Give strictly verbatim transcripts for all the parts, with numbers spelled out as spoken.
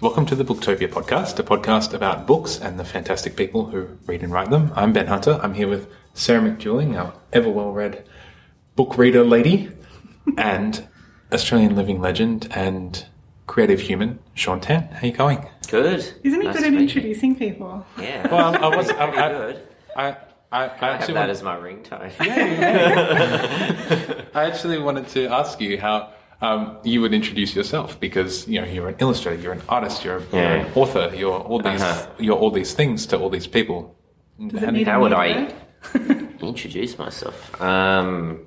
Welcome to the Booktopia podcast, a podcast about books and the fantastic people who read and write them. I'm Ben Hunter. I'm here with Sarah McDuling, our ever well-read book reader lady, and Australian living legend and creative human, Sean Tan. How you going? Good. Isn't he nice good at introducing you. people? Yeah. Well, I was I, I, good. I, I, I, I I have actually that want, as my ringtone. yeah, yeah. I actually wanted to ask you how um, you would introduce yourself, because you know you're an illustrator, you're an artist, you're, Yeah. you're an author, you're all these Uh-huh. you're all these things to all these people. Does it How- need a How would new I word? introduce myself? Um,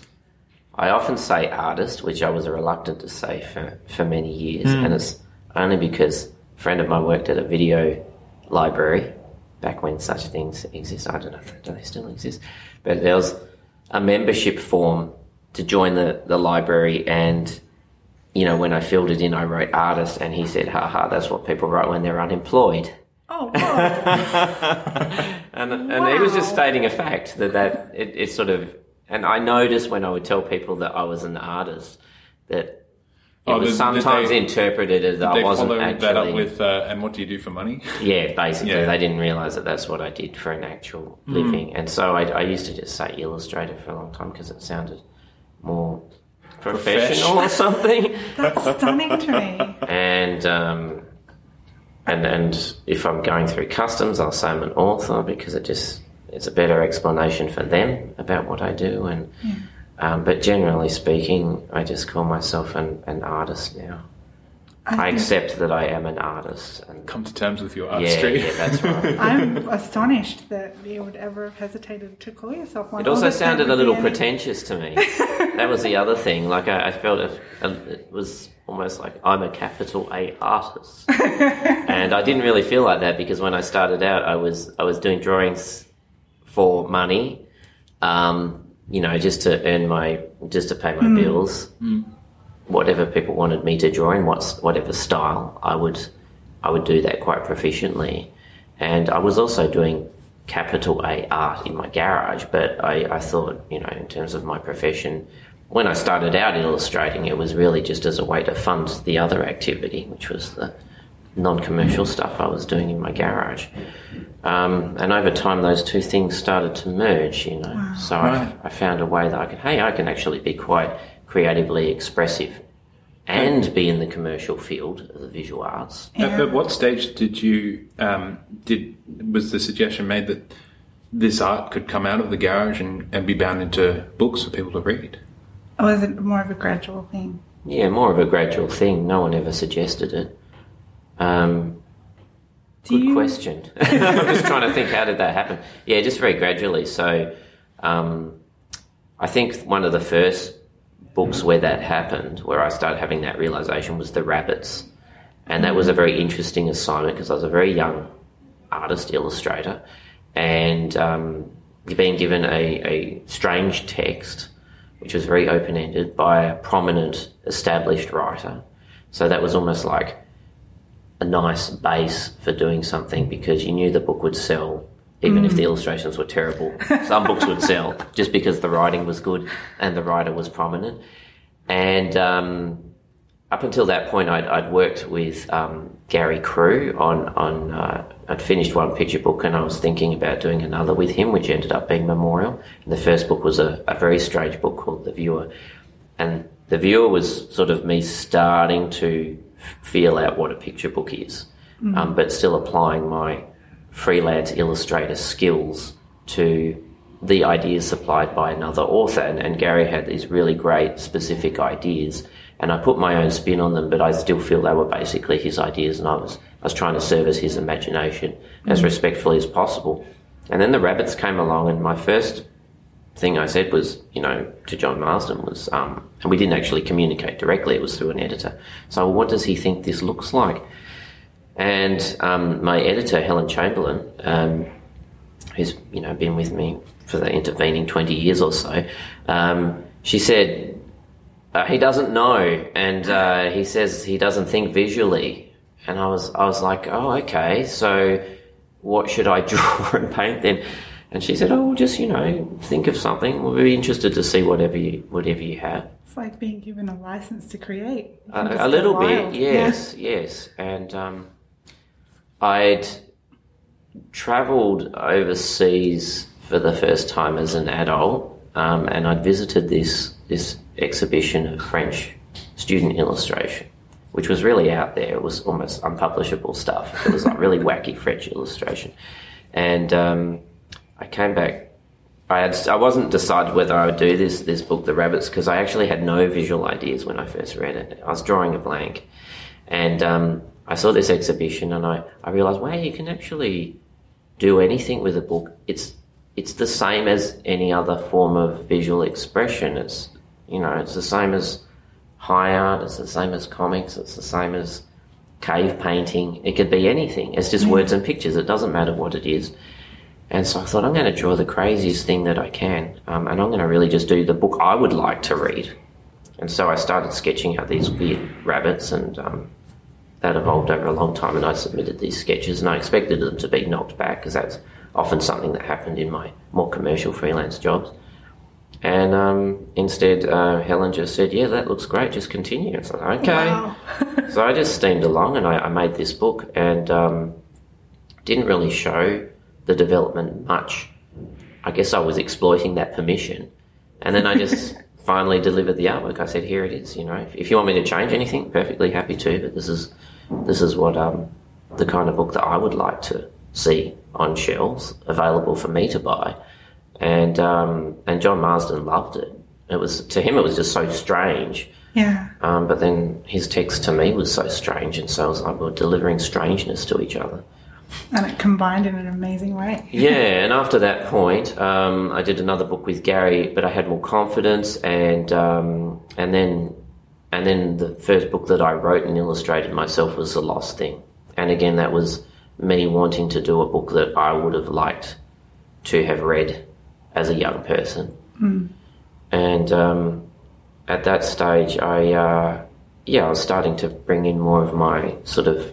I often say artist, which I was reluctant to say for, for many years, Mm. and it's only because a friend of mine worked at a video library back when such things exist. I don't know, do they still exist? But there was a membership form to join the, the library, and you know, when I filled it in, I wrote artist, and he said, haha, that's what people write when they're unemployed. Oh, wow. And and he was just Wow. stating a fact that, that it, it sort of, and I noticed when I would tell people that I was an artist that it Oh, was did- did sometimes they- interpreted as I They wasn't follow actually. that up with, uh, and what do you do for money? Yeah, basically, Yeah. they didn't realise that that's what I did for an actual living, and so I, I used to just say illustrator for a long time because it sounded more professional or something. That's stunning to me. And um, and and if I'm going through customs, I'll say I'm an author because it just it's a better explanation for them about what I do. And um, but generally speaking, I just call myself an, an artist now. I, think- accept that I am an artist. And Come to terms with your yeah, artistry. yeah, that's right. I'm astonished that you would ever have hesitated to call yourself one. It also All this sounded a would little be any- pretentious to me. That was the other thing. Like I, I felt it, it was almost like I'm a capital A artist, and I didn't really feel like that because when I started out, I was I was doing drawings for money, um, you know, just to earn my just to pay my Mm. bills. Mm. Whatever people wanted me to draw in, what's whatever style, I would I would do that quite proficiently, and I was also doing capital A art in my garage, but I, I thought, you know, in terms of my profession, when I started out illustrating, it was really just as a way to fund the other activity, which was the non-commercial stuff I was doing in my garage. Um, and over time, those two things started to merge, you know. Wow. So Right. I, I found a way that I could, hey, I can actually be quite creatively expressive and be in the commercial field of the visual arts. At, at what stage did you um, did was the suggestion made that this art could come out of the garage and, and be bound into books for people to read? Or was it more of a gradual thing? Yeah, more of a gradual thing. No one ever suggested it. Um, Do good you- question. I'm just trying to think, how did that happen? Yeah, just very gradually. So um, I think one of the first books where that happened, where I started having that realisation, was The Rabbits. And that was a very interesting assignment because I was a very young artist, illustrator, and um, being given a, a strange text, which was very open-ended, by a prominent established writer. So that was almost like a nice base for doing something because you knew the book would sell, even if the illustrations were terrible. Some books would sell just because the writing was good and the writer was prominent. And um, up until that point, I'd, I'd worked with um, Gary Crew on, on uh, I'd finished one picture book and I was thinking about doing another with him, which ended up being Memorial. And the first book was a, a very strange book called The Viewer. And The Viewer was sort of me starting to f- feel out what a picture book is, mm-hmm. um, but still applying my freelance illustrator skills to the ideas supplied by another author. And, and Gary had these really great specific ideas, and I put my own spin on them, but I still feel they were basically his ideas, and I was I was trying to service his imagination mm-hmm. as respectfully as possible. And then The Rabbits came along, and my first thing I said was, you know, to John Marsden was, um, and we didn't actually communicate directly, it was through an editor. So what does he think this looks like? And um, my editor, Helen Chamberlain, um, who's, you know, been with me for the intervening twenty years or so, um, she said, uh, he doesn't know, and uh, he says he doesn't think visually. And I was I was like, oh, okay, so what should I draw and paint then? And she said, oh, well, just, you know, think of something. We'll be interested to see whatever you, whatever you have. It's like being given a license to create. Uh, a little bit, yes, yeah. yes. And um, I'd travelled overseas for the first time as an adult, um, and I'd visited this this exhibition of French student illustration, which was really out there. It was almost unpublishable stuff. It was like really wacky French illustration. And um, I came back. I had I wasn't decided whether I would do this this book, The Rabbits, because I actually had no visual ideas when I first read it. I was drawing a blank, and um, I saw this exhibition, and I, I realised, wow, you can actually do anything with a book. It's it's the same as any other form of visual expression. It's you know it's the same as high art. It's the same as comics. It's the same as cave painting. It could be anything. It's just mm. words and pictures. It doesn't matter what it is. And so I thought, I'm going to draw the craziest thing that I can, um, and I'm going to really just do the book I would like to read. And so I started sketching out these weird rabbits, and um, that evolved over a long time, and I submitted these sketches, and I expected them to be knocked back, because that's often something that happened in my more commercial freelance jobs. And um, instead, uh, Helen just said, yeah, that looks great, just continue. It's like, okay. Wow. So I just steamed along, and I, I made this book, and um, didn't really show the development much. I guess I was exploiting that permission. And then I just finally delivered the artwork. I said, here it is, you know. If, if you want me to change anything, perfectly happy to, but this is this is what um, the kind of book that I would like to see on shelves, available for me to buy. And um, and John Marsden loved it. It was to him it was just so strange. Yeah. Um, but then his text to me was so strange, and so I was like, we're delivering strangeness to each other. And it combined in an amazing way. Yeah, and after that point, um, I did another book with Gary, but I had more confidence, and um, and then and then the first book that I wrote and illustrated myself was The Lost Thing. And again, that was me wanting to do a book that I would have liked to have read as a young person. Mm. And um, at that stage, I uh, yeah, I was starting to bring in more of my sort of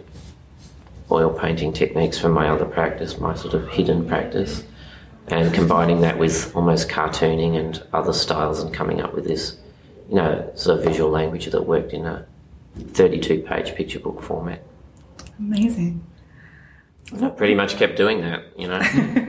oil painting techniques from my other practice, my sort of hidden practice, and combining that with almost cartooning and other styles, and coming up with this, you know, sort of visual language that worked in a thirty-two page picture book format. Amazing. And I pretty much kept doing that, you know.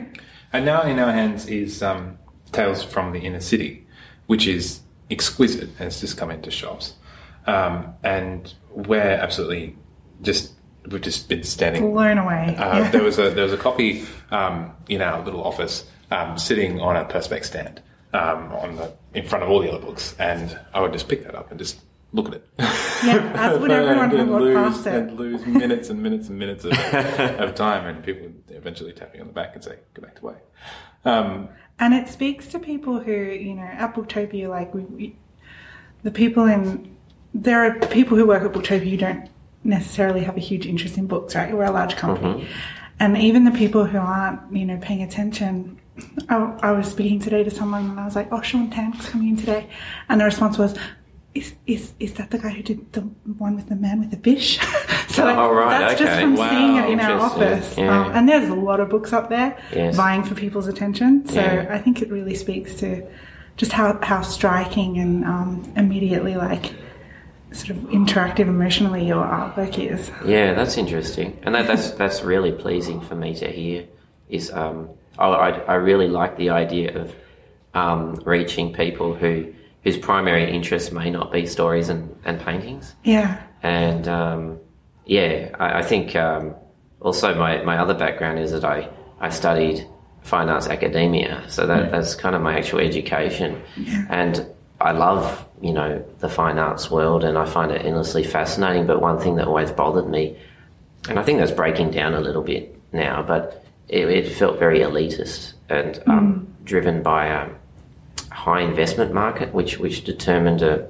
And now in our hands is um, Tales from the Inner City, which is exquisite and it's just come into shops. Um, and we're absolutely just... We've just been standing blown away. Uh, yeah. There was a there was a copy um, in our little office um, sitting on a Perspex stand um, on the in front of all the other books, and I would just pick that up and just look at it. Yeah, as would everyone who walked lose, past it. and lose minutes and minutes and minutes of, of time, and people would eventually tap me on the back and say, "Go back to work." Um, and it speaks to people who, you know, at Booktopia, like we, we, the people in there are people who work at Booktopia who don't necessarily have a huge interest in books, right? We're a large company. Mm-hmm. And even the people who aren't, you know, paying attention, I, I was speaking today to someone and I was like, oh, Sean Tan's coming in today. And the response was, is is is that the guy who did the one with the man with the fish? So oh, right, that's okay. just from Wow, seeing it in our office. Yeah. Um, and there's a lot of books up there yes. vying for people's attention. So yeah. I think it really speaks to just how, how striking and um, immediately like sort of interactive emotionally your artwork is. Yeah, that's interesting, and that, that's that's really pleasing for me to hear. Is um, I I really like the idea of um, reaching people who whose primary interest may not be stories and, and paintings. Yeah, and um, yeah, I, I think um, also my, my other background is that I I studied fine arts academia, so that, that's kind of my actual education, yeah. and I love, you know, the fine arts world, and I find it endlessly fascinating. But one thing that always bothered me, and I think that's breaking down a little bit now, but it, it felt very elitist and um, mm. driven by a high investment market, which which determined a,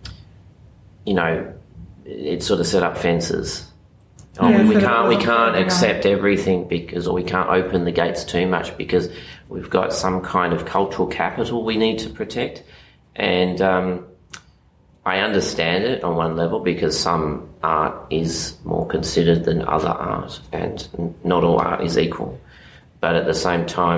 you know, it sort of set up fences. Oh, yeah, we, we so can't we can't yeah. accept everything because, or we can't open the gates too much because we've got some kind of cultural capital we need to protect. And um, I understand it on one level because some art is more considered than other art, and not all art is equal. But at the same time,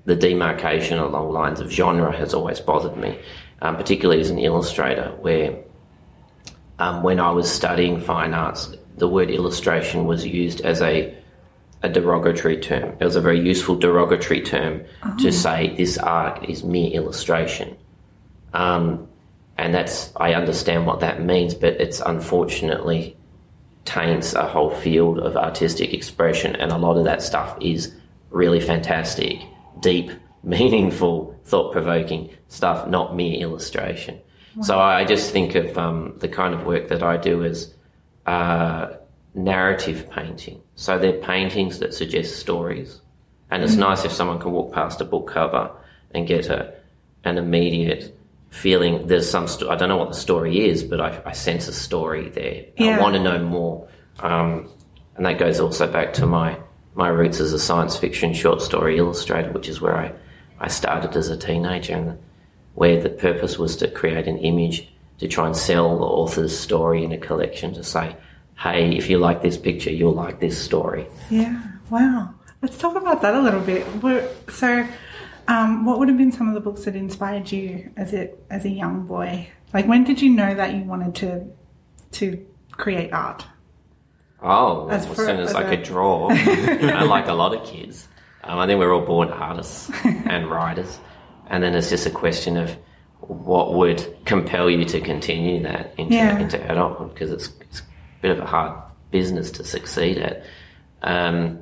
the demarcation along lines of genre has always bothered me, um, particularly as an illustrator, where um, when I was studying fine arts, the word illustration was used as a a derogatory term. It was a very useful derogatory term oh. to say this art is mere illustration. Um, and that's, I understand what that means, but it's unfortunately taints a whole field of artistic expression, and a lot of that stuff is really fantastic, deep, meaningful, thought-provoking stuff, not mere illustration. Wow. So I just think of um, the kind of work that I do as uh, narrative painting. So they're paintings that suggest stories, and it's mm. nice if someone can walk past a book cover and get a an immediate feeling there's some sto- I don't know what the story is, but I, I sense a story there. Yeah. I want to know more, um, and that goes also back to my my roots as a science fiction short story illustrator, which is where I I started as a teenager, and where the purpose was to create an image to try and sell the author's story in a collection, to say, hey, if you like this picture, you'll like this story. Yeah, wow. Let's talk about that a little bit. So, um, what would have been some of the books that inspired you as a as a young boy? Like, when did you know that you wanted to to create art? Oh, as, as for, soon as, as I a... could draw. You know, like a lot of kids. Um, I think we're all born artists and writers, and then it's just a question of what would compel you to continue that into yeah. into adulthood, because it's, it's bit of a hard business to succeed at. Um,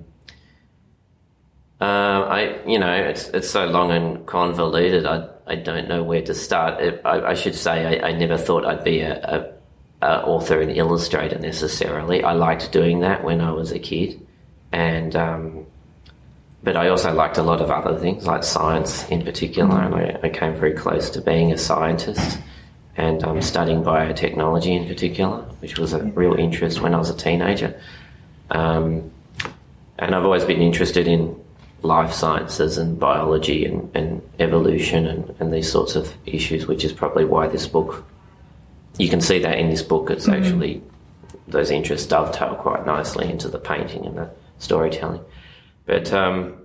uh, I, you know, it's it's so long and convoluted. I I don't know where to start. It, I, I should say I, I never thought I'd be a, a, a author and illustrator necessarily. I liked doing that when I was a kid, and um, but I also liked a lot of other things, like science in particular. And I, I came very close to being a scientist, and um, studying biotechnology in particular, which was a real interest when I was a teenager. Um, and I've always been interested in life sciences and biology and, and evolution and, and these sorts of issues, which is probably why this book, you can see that in this book, it's mm-hmm. actually, those interests dovetail quite nicely into the painting and the storytelling. But um,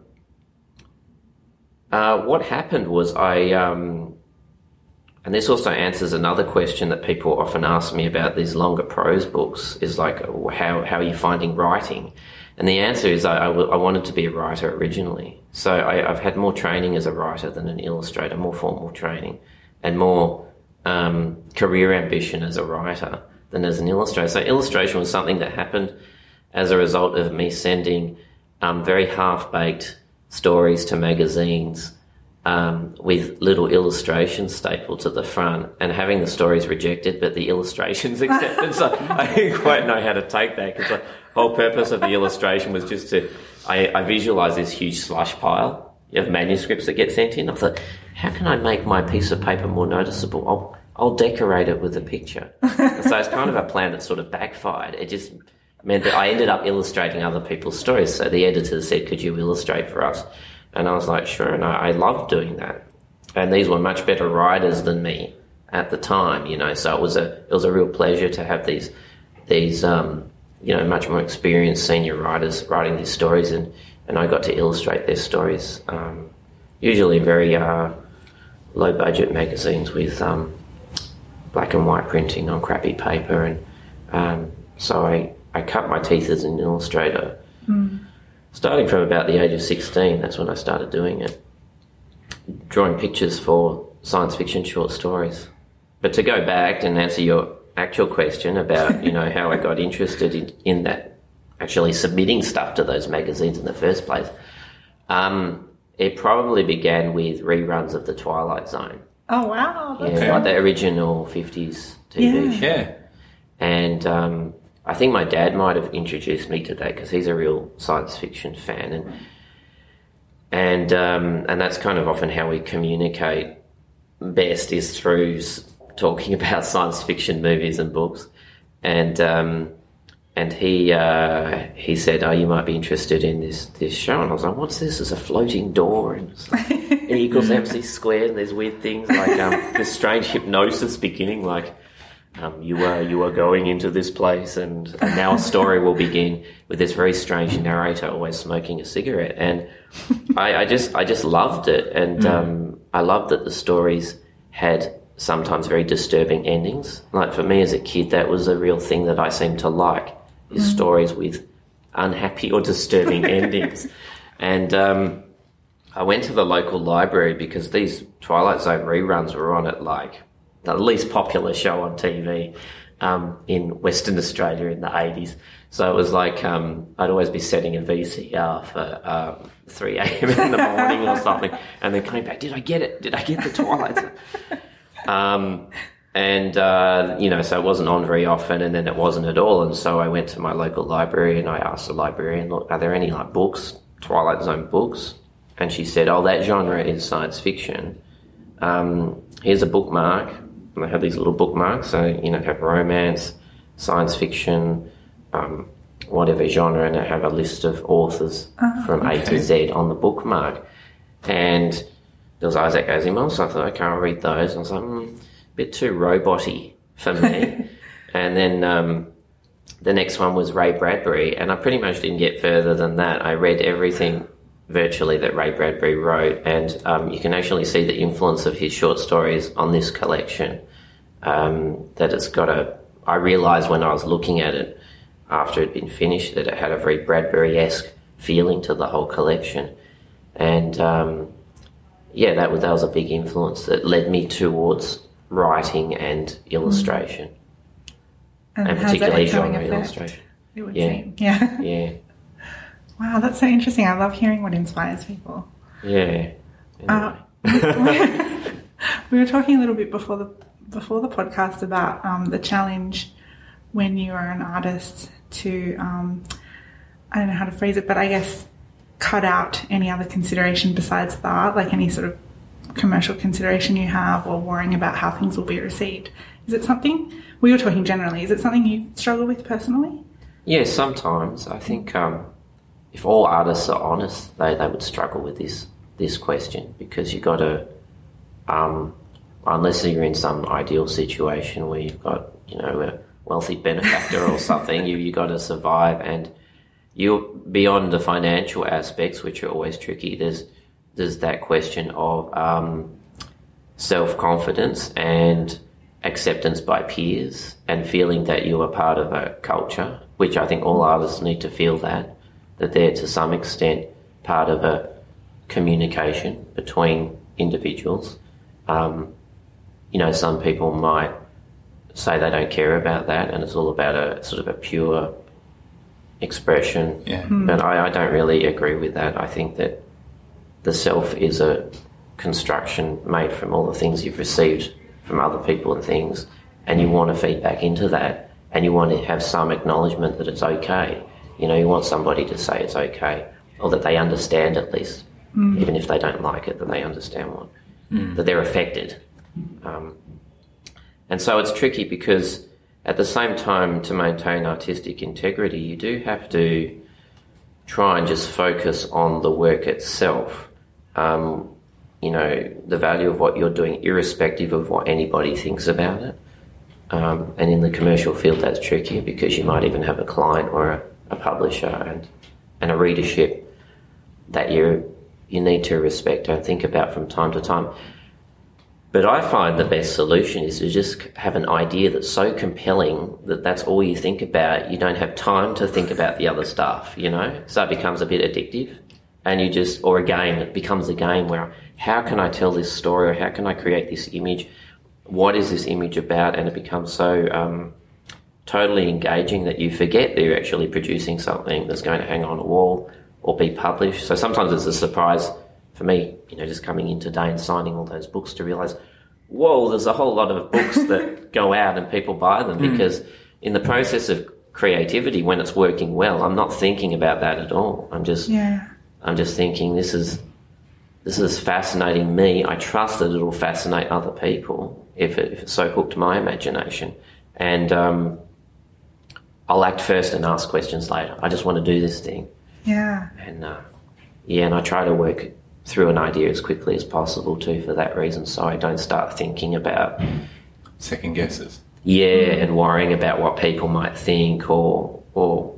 uh, what happened was I... Um, And this also answers another question that people often ask me about these longer prose books, is like, how, how are you finding writing? And the answer is I, I, I wanted to be a writer originally. So I, I've had more training as a writer than an illustrator, more formal training, and more um, career ambition as a writer than as an illustrator. So illustration was something that happened as a result of me sending um, very half-baked stories to magazines Um, with little illustrations stapled to the front, and having the stories rejected but the illustrations accepted. So I didn't quite know how to take that, because the whole purpose of the illustration was just to, I, I visualised this huge slush pile of manuscripts that get sent in. I thought, how can I make my piece of paper more noticeable? I'll, I'll decorate it with a picture. So it's kind of a plan that sort of backfired. It just meant that I ended up illustrating other people's stories. So the editor said, could you illustrate for us? And I was like, sure, and I, I loved doing that. And these were much better writers than me at the time, you know. So it was a it was a real pleasure to have these these um, you know, much more experienced senior writers writing these stories, and, and I got to illustrate their stories. Um, usually very uh, low budget magazines with um, black and white printing on crappy paper, and um, so I, I cut my teeth as an illustrator. Mm. Starting from about the age of sixteen, that's when I started doing it, drawing pictures for science fiction short stories. But to go back and answer your actual question about, you know, how I got interested in, in that, actually submitting stuff to those magazines in the first place, um, it probably began with reruns of The Twilight Zone. Oh, wow. Yeah, okay. Like the original fifties T V yeah. show. Yeah. And um, I think my dad might have introduced me to that, because he's a real science fiction fan, and and um, and that's kind of often how we communicate best, is through talking about science fiction movies and books. And um, and he uh, he said, "Oh, you might be interested in this this show." And I was like, "What's this? It's a floating door, and it's like E equals M C squared, and there's weird things like um, this strange hypnosis beginning, like." um, you were you were going into this place, and, and now a story will begin with this very strange narrator always smoking a cigarette. And I, I just I just loved it, and mm. um, I loved that the stories had sometimes very disturbing endings. Like for me as a kid, that was a real thing that I seemed to like, is mm. stories with unhappy or disturbing endings. And um, I went to the local library because these Twilight Zone reruns were on at like the least popular show on T V um, in Western Australia in the eighties. So it was like um, I'd always be setting a V C R for um, three a.m. in the morning or something, and then coming back, did I get it? Did I get the Twilight Zone? um, and, uh, you know, so it wasn't on very often, and then it wasn't at all. And so I went to my local library and I asked the librarian, look, are there any like books, Twilight Zone books? And she said, oh, that genre is science fiction. Um, here's a bookmark. And they have these little bookmarks, so, you know, have romance, science fiction, um, whatever genre, and they have a list of authors oh, from okay. A to Z on the bookmark. And there was Isaac Asimov, so I thought, okay, I'll read those. And I was like, mm, a bit too robot-y for me. And then um, the next one was Ray Bradbury, and I pretty much didn't get further than that. I read everything virtually that Ray Bradbury wrote, and um, you can actually see the influence of his short stories on this collection. Um, that it's got a... I realised when I was looking at it after it had been finished that it had a very Bradbury-esque feeling to the whole collection. And um, yeah, that was, that was a big influence that led me towards writing and illustration. And, and particularly genre illustration. It would yeah. seem. Yeah. Yeah. Wow, that's so interesting. I love hearing what inspires people. Yeah. Anyway. Uh, we were talking a little bit before the before the podcast about um, the challenge when you are an artist to, um, I don't know how to phrase it, but I guess cut out any other consideration besides the art, like any sort of commercial consideration you have or worrying about how things will be received. Is it something, we were talking generally, is it something you struggle with personally? Yeah, sometimes. I think um, if all artists are honest, they, they would struggle with this this question, because you've got to, um, unless you're in some ideal situation where you've got, you know, a wealthy benefactor or something, you you got to survive, and you're beyond the financial aspects, which are always tricky. There's there's that question of um, self-confidence and acceptance by peers, and feeling that you are part of a culture, which I think all artists need to feel that, that they're to some extent part of a communication between individuals. Um, you know, some people might say they don't care about that and it's all about a sort of a pure expression. Yeah. Mm. But I, I don't really agree with that. I think that the self is a construction made from all the things you've received from other people and things, and you want to feed back into that, and you want to have some acknowledgement that it's okay. You know, you want somebody to say it's okay, or that they understand at least. Mm. Even if they don't like it, that they understand what, mm. that they're affected. Um, and so it's tricky, because at the same time, to maintain artistic integrity, you do have to try and just focus on the work itself. Um, you know, the value of what you're doing, irrespective of what anybody thinks about it. Um, and in the commercial field, that's tricky, because you might even have a client or a, a publisher and and a readership that you you need to respect and think about from time to time. But I find the best solution is to just have an idea that's so compelling that that's all you think about. You don't have time to think about the other stuff, you know? So it becomes a bit addictive. And you just, or a game, it becomes a game where, how can I tell this story, or how can I create this image? What is this image about? And it becomes so um, totally engaging that you forget that you're actually producing something that's going to hang on a wall or be published. So sometimes it's a surprise for me, you know, just coming in today and signing all those books to realise, whoa, there's a whole lot of books that go out and people buy them, mm. because in the process of creativity, when it's working well, I'm not thinking about that at all. I'm just, yeah. I'm just thinking this is, this is fascinating me. I trust that it'll fascinate other people if, it, if it's so hooked my imagination. And um, I'll act first and ask questions later. I just want to do this thing. Yeah. And uh, yeah, and I try to work through an idea as quickly as possible too, for that reason, so I don't start thinking about second guesses. Yeah, and worrying about what people might think, or or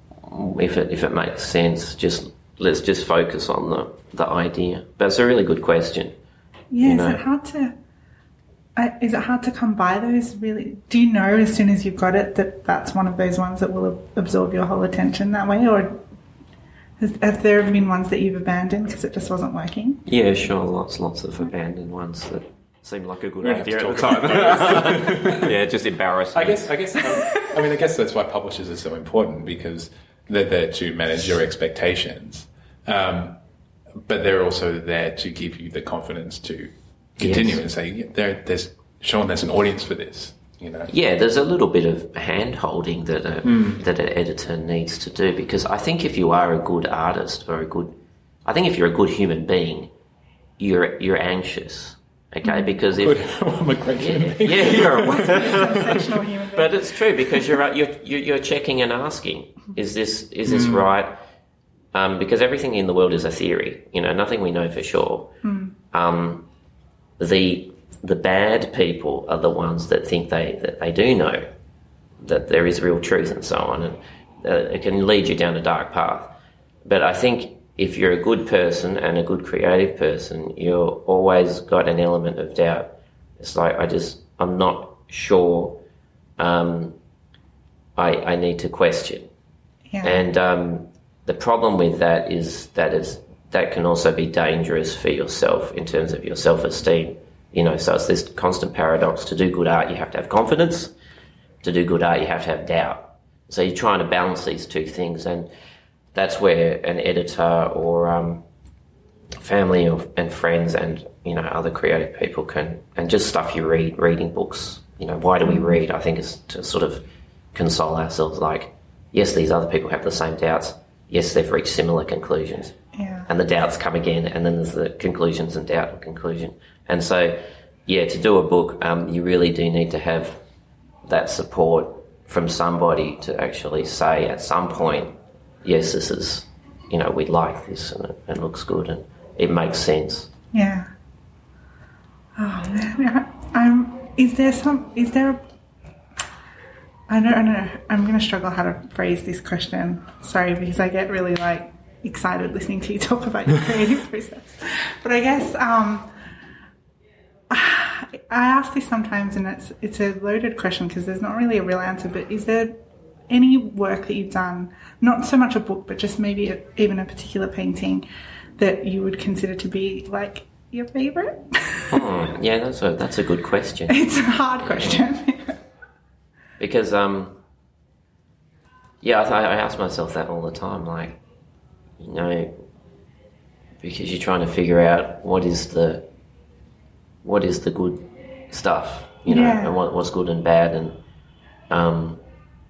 if it if it makes sense. Just let's just focus on the, the idea. But it's a really good question. Yeah, you is know? it hard to? Uh, is it hard to come by those? Really, do you know as soon as you've got it that that's one of those ones that will absorb your whole attention that way, or has, have there ever been ones that you've abandoned because it just wasn't working? Yeah, sure. Lots, lots of abandoned ones that seemed like a good We idea have at to the talk time. Yeah, just embarrassing. I guess, I guess, um, I mean, I guess that's why publishers are so important, because they're there to manage your expectations, um, but they're also there to give you the confidence to continue Yes. and say, yeah, there, there's Sean, there's an audience for this. You know, Yeah, there's a little bit of hand holding that a, that an editor needs to do, because I think if you are a good artist or a good, I think if you're a good human being, you're you're anxious, okay? Because if good. I'm a great human yeah, being. yeah, you're a, Sensational human being. but it's true, because you're you're you're you're checking and asking, is this is this right? Um, because everything in the world is a theory, you know, nothing we know for sure. Um, the the bad people are the ones that think they that they do know that there is real truth and so on, and uh, it can lead you down a dark path. But I think if you're a good person and a good creative person, you're always got an element of doubt. It's like, I just, I'm not sure, um, I, I need to question. Yeah. And um, the problem with that is that it's, that can also be dangerous for yourself in terms of your self-esteem. You know, so it's this constant paradox. To do good art, you have to have confidence. To do good art, you have to have doubt. So you're trying to balance these two things, and that's where an editor or um, family or, and friends and, you know, other creative people can, and just stuff you read, reading books. You know, why do we read? I think it's to sort of console ourselves, like, yes, these other people have the same doubts. Yes, they've reached similar conclusions. Yeah. And the doubts come again, and then there's the conclusions and doubt and conclusion. And so, yeah, to do a book, um, you really do need to have that support from somebody to actually say at some point, yes, this is, you know, we like this and it, it looks good and it makes sense. Yeah. Oh man, I'm. Is there some? Is there? A, I don't, I don't know. I'm going to struggle how to phrase this question. Sorry, because I get really like excited listening to you talk about your creative process. But I guess um, I ask this sometimes, and it's it's a loaded question because there's not really a real answer. But is there any work that you've done, not so much a book, but just maybe a, even a particular painting, that you would consider to be like your favourite? Hmm, yeah, that's a that's a good question. It's a hard question. Because, um, yeah, I, th- I ask myself that all the time, like, you know, because you're trying to figure out what is the what is the good stuff, you know, Yeah. and what, what's good and bad, and um,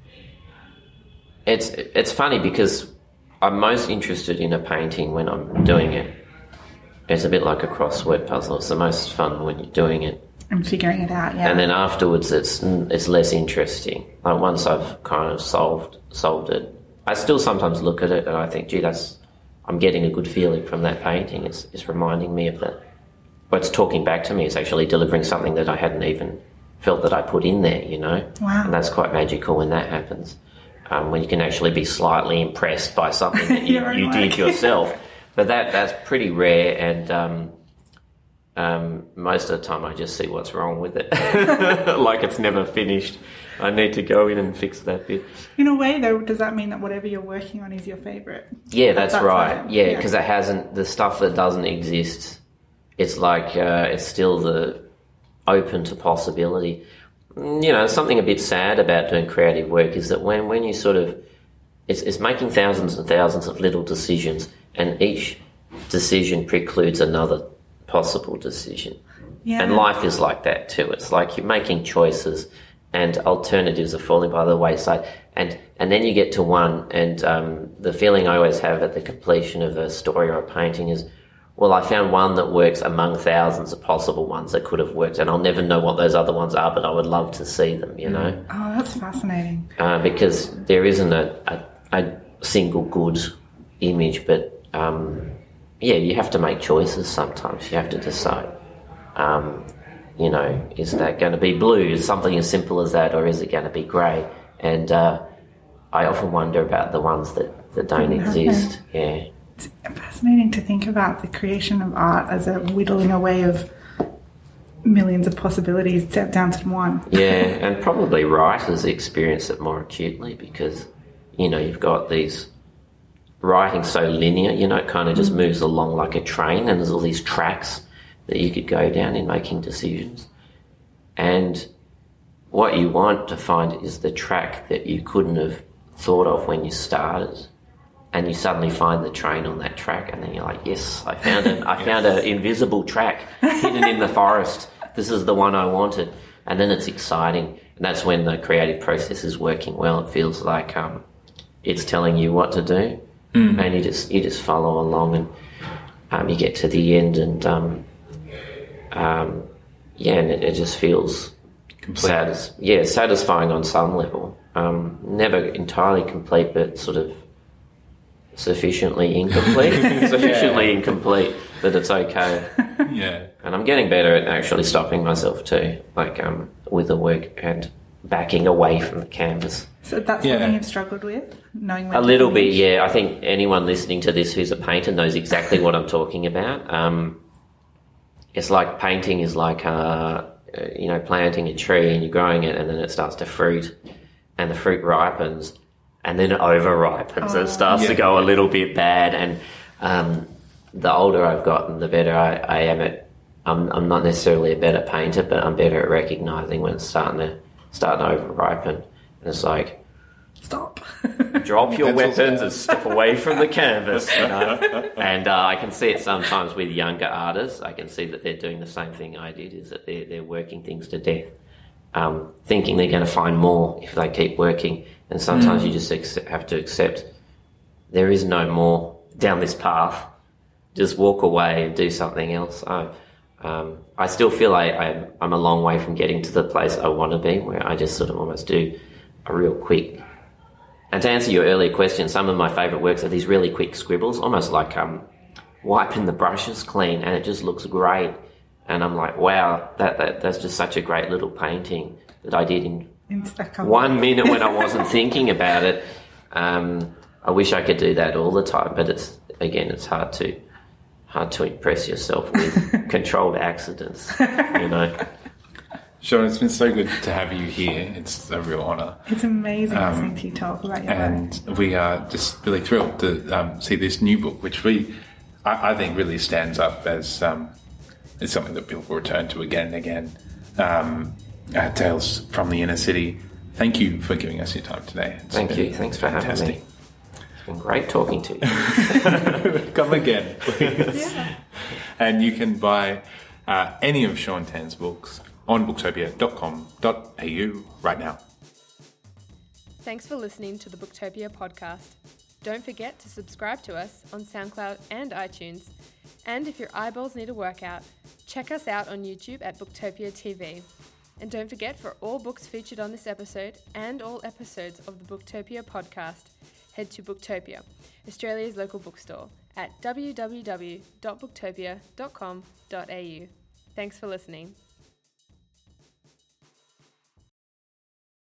it's it's funny because I'm most interested in a painting when I'm doing it. It's a bit like a crossword puzzle. It's the most fun when you're doing it. I'm figuring it out, yeah. And then afterwards, it's it's less interesting. Like once I've kind of solved solved it, I still sometimes look at it and I think, gee, that's I'm getting a good feeling from that painting. It's it's reminding me of that. But it's talking back to me. It's actually delivering something that I hadn't even felt that I put in there. You know, Wow. and that's quite magical when that happens. Um, when you can actually be slightly impressed by something that you, Your own you did work. yourself. But that that's pretty rare, and um, um, most of the time I just see what's wrong with it. Like it's never finished. I need to go in and fix that bit. In a way, though, does that mean that whatever you're working on is your favourite? Yeah, that's, That's right. right. Yeah, Yeah. because it hasn't, the stuff that doesn't exist, it's like, uh, it's still the open to possibility. Mm, You know, something a bit sad about doing creative work is that when, when you sort of, it's, it's making thousands and thousands of little decisions, and each decision precludes another possible decision. Yeah. And life is like that too. It's like you're making choices and alternatives are falling by the wayside. And, and then you get to one, and um, the feeling I always have at the completion of a story or a painting is, well, I found one that works among thousands of possible ones that could have worked, and I'll never know what those other ones are, but I would love to see them, you know? Oh, that's fascinating. Uh, because there isn't a, a, a single good image, but um, yeah, you have to make choices sometimes. You have to decide. Um, you know, is that going to be blue? Is something as simple as that, or is it going to be grey? And uh, I often wonder about the ones that, that don't exist. Yeah. It's fascinating to think about the creation of art as a whittling away of millions of possibilities set down to one. Yeah, and probably writers experience it more acutely because, you know, you've got these writing so linear, you know, it kind of just moves along like a train, and there's all these tracks that you could go down in making decisions. And what you want to find is the track that you couldn't have thought of when you started. And you suddenly find the train on that track, and then you're like, yes, I found it. I found an invisible track hidden in the forest. This is the one I wanted. And then it's exciting. And that's when the creative process is working well. It feels like um, it's telling you what to do. Mm. And you just you just follow along, and um, you get to the end, and um, um, yeah, and it, it just feels satis- yeah, satisfying on some level. Um, never entirely complete, but sort of sufficiently incomplete, sufficiently yeah. incomplete that it's okay. Yeah. And I'm getting better at actually stopping myself too, like um, with the work and backing away from the canvas. So that's yeah. something you've struggled with, knowing when a to little finish? bit. Yeah, I think anyone listening to this who's a painter knows exactly what I'm talking about. Um, it's like painting is like uh, you know, planting a tree and you're growing it, and then it starts to fruit, and the fruit ripens. And then it over ripens. Oh, it starts yeah. to go a little bit bad. And um, the older I've gotten, the better I, I am at. I'm, I'm not necessarily a better painter, but I'm better at recognising when it's starting to starting to over ripen. And it's like, stop, drop your weapons and step away from the canvas. You know? And uh, I can see it sometimes with younger artists. I can see that they're doing the same thing I did. Is that they're they're working things to death, um, thinking they're going to find more if they keep working. And sometimes mm. you just accept, have to accept there is no more down this path. Just walk away and do something else. I, um, I still feel like I'm, I'm a long way from getting to the place I want to be, where I just sort of almost do a real quick. And to answer your earlier question, some of my favourite works are these really quick scribbles, almost like um, wiping the brushes clean, and it just looks great. And I'm like, wow, that, that that's just such a great little painting that I did in one minute when I wasn't thinking about it. Um, I wish I could do that all the time, but it's again, it's hard to hard to impress yourself with controlled accidents, you know. Sean, it's been so good to have you here. It's a real honour. It's amazing um, listening to you talk about your and work. We are just really thrilled to um, see this new book, which we, I, I think, really stands up as um, as something that people return to again and again. Um, Uh, Tales from the Inner City. Thank you for giving us your time today. It's Thank you. Thanks for fantastic. having me. It's been great talking to you. Come again, please. Yeah. And you can buy uh, any of Sean Tan's books on booktopia dot com dot a u right now. Thanks for listening to the Booktopia podcast. Don't forget to subscribe to us on SoundCloud and iTunes. And if your eyeballs need a workout, check us out on YouTube at Booktopia T V. And don't forget, for all books featured on this episode and all episodes of the Booktopia podcast, head to Booktopia, Australia's local bookstore, at w w w dot booktopia dot com dot a u. Thanks for listening.